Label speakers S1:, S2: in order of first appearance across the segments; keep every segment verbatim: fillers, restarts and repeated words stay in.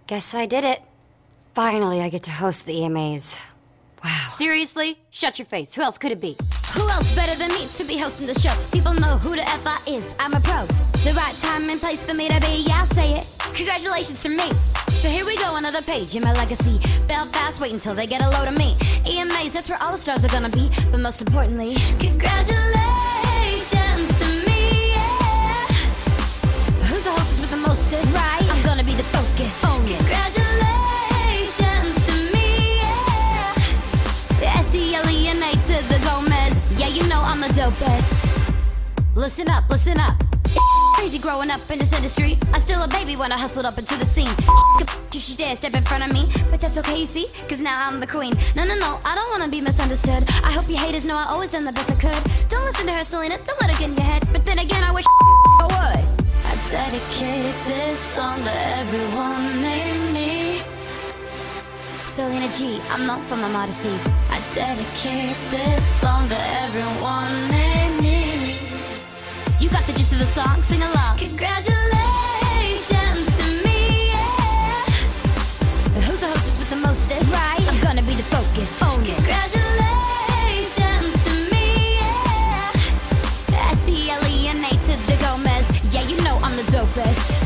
S1: Guess I did it. Finally, I get to host the E M As. Wow.
S2: Seriously? Shut your face. Who else could it be? Who else better than me to be hosting the show? People know who the F I is. I'm a pro. The right time and place for me to be. Yeah, I'll say it. Congratulations to me. So here we go, another page in my legacy. Belfast, wait until they get a load of me. E M As, that's where all the stars are gonna be. But most importantly, congratulations to me, yeah. Who's the hostess with the mostest? Right. I'm gonna be the focus. Oh, yeah. Congratulations to me, yeah. S E L E N A to the Gomez. Yeah, you know I'm the dopest. Listen up, listen up. Crazy growing up in this industry. I still a baby when I hustled up into the scene. You should dare step in front of me, but that's okay, you see, cause now I'm the queen. No, no, no, I don't wanna be misunderstood. I hope you haters know I always done the best I could. Don't listen to her, Selena, don't let her get in your head. But then again, I wish I would. I dedicate this song to everyone named me Selena G, I'm known for my modesty. I dedicate this song to everyone named me. You got the gist of the song, sing along. Congratulations to me, yeah. Who's the hostess with the mostest? Right. I'm gonna be the focus. Oh, yeah. Congratulations to me, yeah. S E L E N A to the Gomez. Yeah, you know I'm the dopest.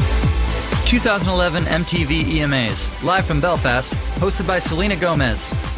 S3: twenty eleven M T V E M As, live from Belfast, hosted by Selena Gomez.